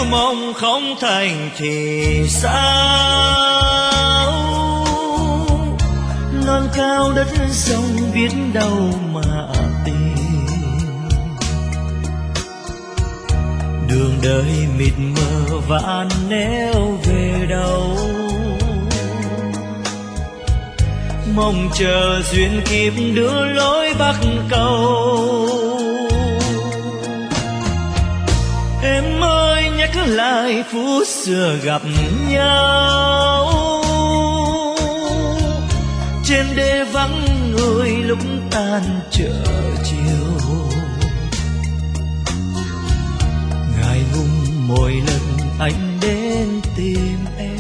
mong không thành thì sao? Non cao đất rộng biết đâu mà tìm, đường đời mịt mờ vạn nẻo về đâu. Mong chờ duyên kiếp đưa lối bắc cầu. Em ơi nhắc lại phút xưa gặp nhau, trên đê vắng người lúc tan chợ chiều. Ngại ngùng mỗi lần anh đến tìm em,